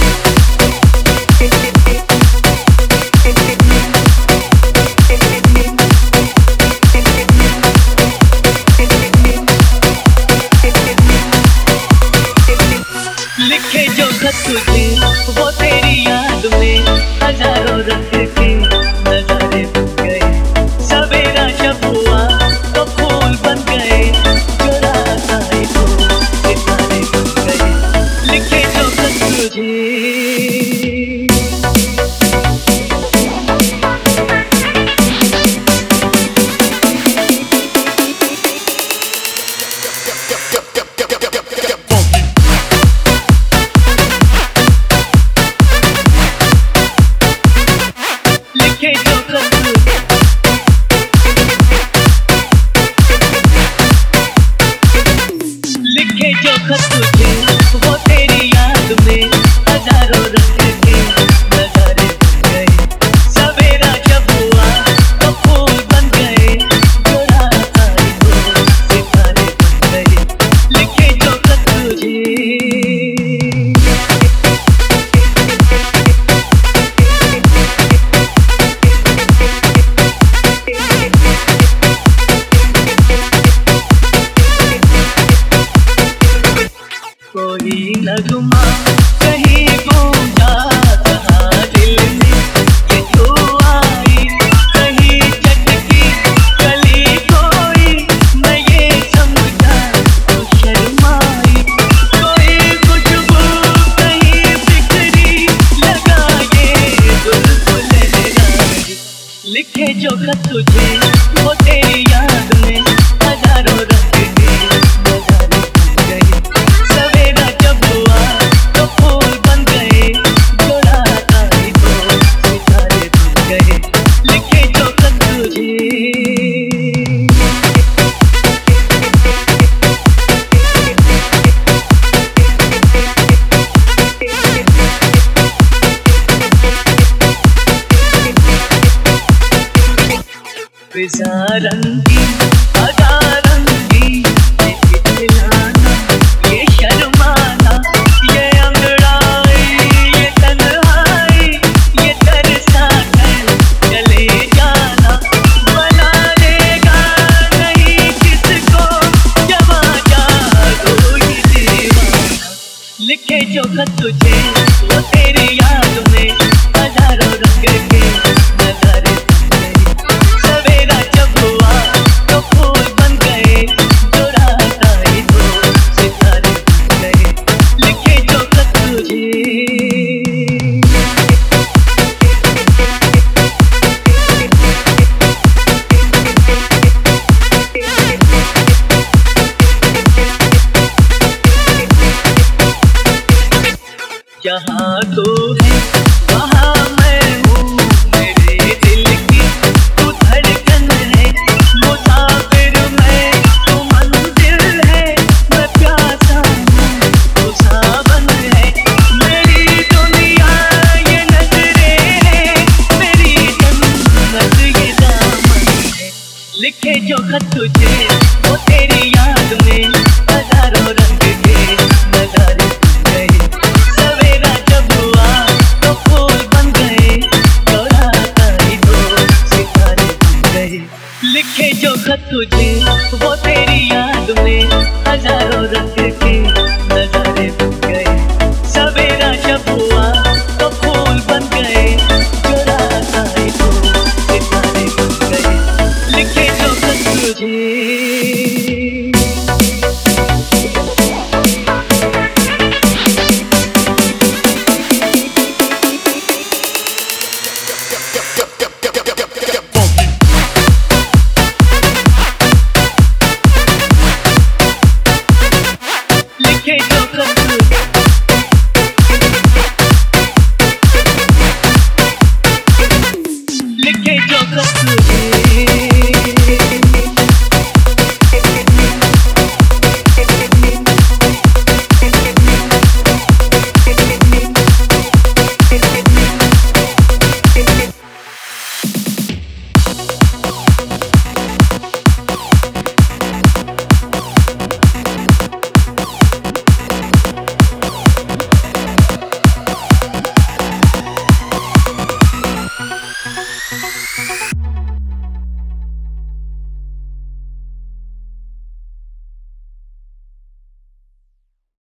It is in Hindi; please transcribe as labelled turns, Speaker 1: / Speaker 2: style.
Speaker 1: लिखे जो खत तुझे वो तेरी याद में हजारों रंग के नजारे बन गए। सवेरा जब हुआ तो फूल बन गए, जो रात आई तो सितारे बन गए। लिखे जो खत तुझे लिखे जो खत तुझे वो तेरी याद में हजारों रंग के नजारे बन गए। सवेरा जब हुआ तो फूल बन गए, जो रात आई तो सितारे बन गए। लिखे जो खत तुझे कोई नगमा कहीं गूंजा था दिल में, ये तू आई कहीं चटकी गली कोई, मैं ये समझा तो शर्माई। कोई खुशबू कहीं बिखरी लगा ये बुलबुल रानी। लिखे जो खत तुझे वो तेरी याद में हजारों रंग के नजारे बन गए। सवेरा जब हुआ तो फूल बन गए, जो रात आई तो सितारे बन गए। लिखे जो खत तुझे फिजा रंगी अदा रंगी, ये खिलौना ये शर्माना, ये अंगड़ाई ये तन्हाई, ये तरसा कर चले जाना। बना देगा नहीं किसको जवा जागो ये दीवाना। लिखे जो खत तुझे वो तेरी याद में हजारों रंग के नजारे बन गए। सवेरा जब हुआ तो फूल बन गए, जो रात आई तो सितारे बन गए। लिखे जो खत तुझे जहाँ तू है वहाँ मैं हूँ, मेरे दिल की तू धड़कन है। मुसाफिर मैं तू मंजिल है, मैं प्यासा हूँ तू सावन है। मेरी दुनिया ये नजरें है, मेरी जन्नत ये दामन है। लिखे जो खत तुझे वो तेरी याद में हजारों रंग के नजारे बन गए। सवेरा जब हुआ तो फूल बन गए, जो रात आई तो सितारे बन गए। लिखे जो खत तुझे वो तेरी